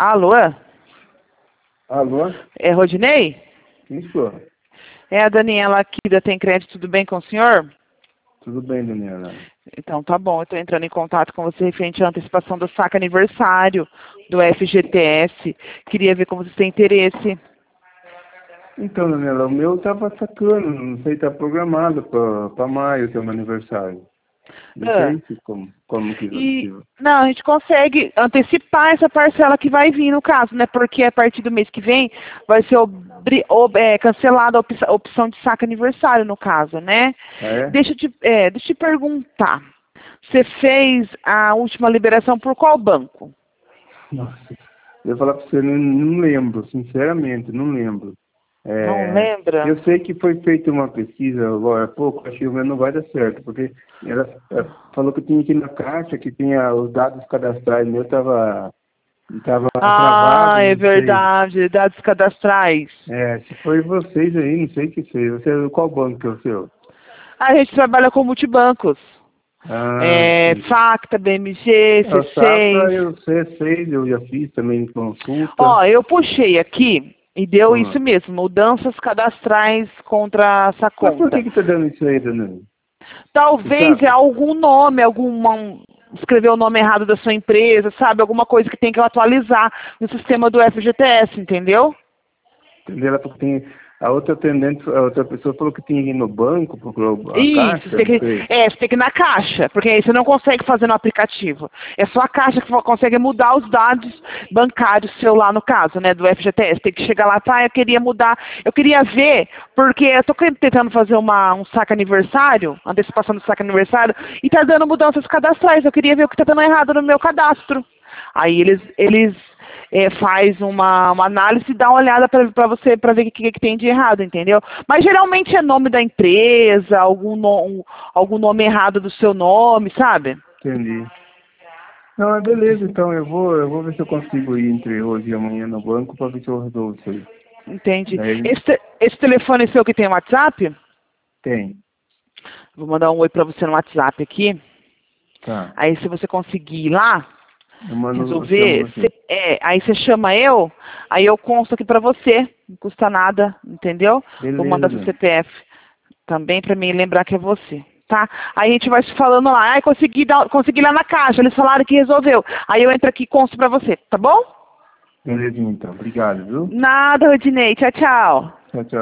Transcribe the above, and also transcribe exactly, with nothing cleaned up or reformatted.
Alô? Alô? É Rodinei? Isso. É a Daniela aqui da Tem Crédito, tudo bem com o senhor? Tudo bem, Daniela. Então tá bom, eu estou entrando em contato com você referente à antecipação do saque aniversário do F G T S. Queria ver como você tem interesse. Então, Daniela, o meu tava sacando, não sei, tá programado para maio, que é o meu aniversário. Não Ah, sei se como, como que... e que- não, a gente consegue antecipar essa parcela que vai vir no caso, né? Porque a partir do mês que vem vai ser obri, ob, é, cancelada a opção, a opção de saque aniversário no caso, né? Ah, é? Deixa eu te, é, deixa eu te perguntar. Você fez a última liberação por qual banco? Nossa, eu ia falar para você, não, não lembro, sinceramente, não lembro. Não É, lembra? eu sei que foi feita uma pesquisa agora há pouco, acho que o meu não vai dar certo, porque ela, ela falou que tinha que ir na caixa, que tinha os dados cadastrais, meu estava tava tava Ah, travado, é não sei. verdade, dados cadastrais. É, se foi vocês aí, não sei o que fez. Você, qual banco que é o seu? A gente trabalha com multibancos. Ah, É, entendi. Facta, B M G, É, o C seis. Safra, eu sei, sei, eu já fiz também consulta. Ó, eu puxei aqui e deu isso Hum. mesmo, mudanças cadastrais contra essa Mas por que conta. que tá dando isso aí, Danilo? Você Talvez é sabe? algum nome, alguma escreveu o nome errado da sua empresa, sabe? Alguma coisa que tem que atualizar no sistema do F G T S, entendeu? Entendeu? Ela falou que tem, a outra atendente, a outra pessoa falou que tinha que ir no banco, procurou a Isso, você caixa, tem não que, sei. é, você tem que ir na caixa, porque aí você não consegue fazer no aplicativo. É só a caixa que consegue mudar os dados bancários seu lá no caso, né, do F G T S. Tem que chegar lá, tá, eu queria mudar, eu queria ver, porque eu tô tentando fazer uma, um saque aniversário, antecipação do saque aniversário, e tá dando mudanças cadastrais. Eu queria ver o que tá dando errado no meu cadastro. Aí eles, eles é, faz uma, uma análise e dá uma olhada para você, para ver o que, que tem de errado, entendeu? Mas geralmente é nome da empresa, algum, no, um, algum nome errado do seu nome, sabe? Entendi. Não, mas beleza, então eu vou, eu vou ver se eu consigo ir entre hoje e amanhã no banco para ver se eu resolvo isso aí. Entendi. Daí Esse, te- esse telefone seu que tem WhatsApp? tem. Vou mandar um oi para você no WhatsApp aqui. Tá. Aí se você conseguir ir lá, Eu mando, eu chamo resolver, você. cê- é, aí você chama eu, aí eu consto aqui para você, não custa nada, entendeu? Vou Beleza, mandar seu Dan. C P F também para mim lembrar que é você, tá? Aí a gente vai se falando lá, ai, consegui, dar, consegui lá na caixa, eles falaram que resolveu. Aí eu entro aqui e consto para você, tá bom? Beleza, então. Obrigado, viu? Nada, Rodinei, tchau, tchau. Tchau, tchau.